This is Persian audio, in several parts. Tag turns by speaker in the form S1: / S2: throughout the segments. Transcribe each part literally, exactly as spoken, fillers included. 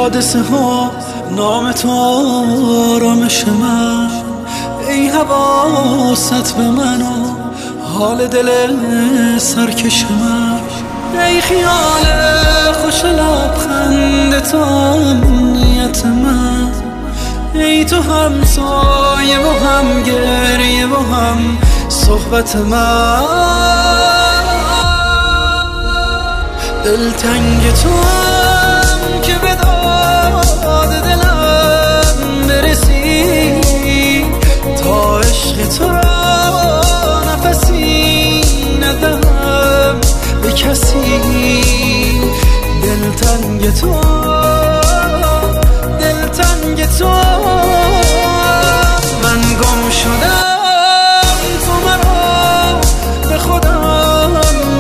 S1: حادثه ها نام تو آرامش من، ای حواست به من و حال دل سرکش من، ای خیال خوش لبخند تو امنیت من، ای تو هم سایه و هم گریه و هم صحبت من، دلتنگ تو هم که به داد دلم برسی، تا عشق تو را نفسی ندهم به کسی، دلتنگ تو دلتنگ تو من گم شدم، تو مرا به خودم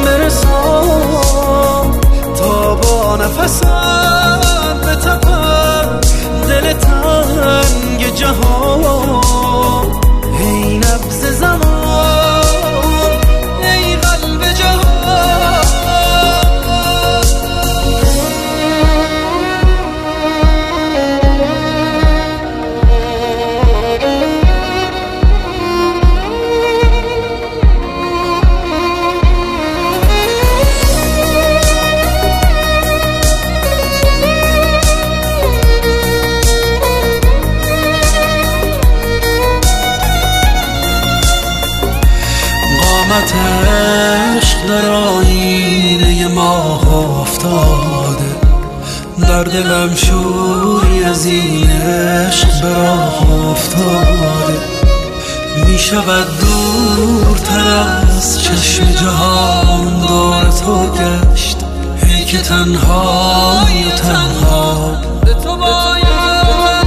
S1: برسان، تا با نفسم به تپم دل تنگ جهان، ای نبض زمان ای قلب جهان. قامت عشق در آینه ماه افتاده، در دلم شوری از این عشق به راه افتاده، می شود دورتر از چشم جهان دور تو گشت، ای که تنهایی و تنها به تو باید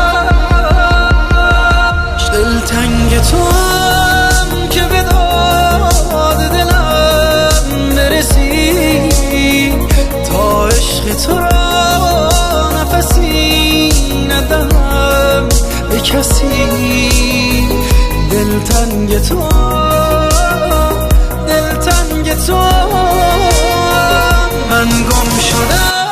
S1: گشت، دلتنگ تو هم که به داد دلم برسی، تا عشق تو را نفسی ندهم به کسی، دلتنگ تو دلتنگ تو من گم شدم.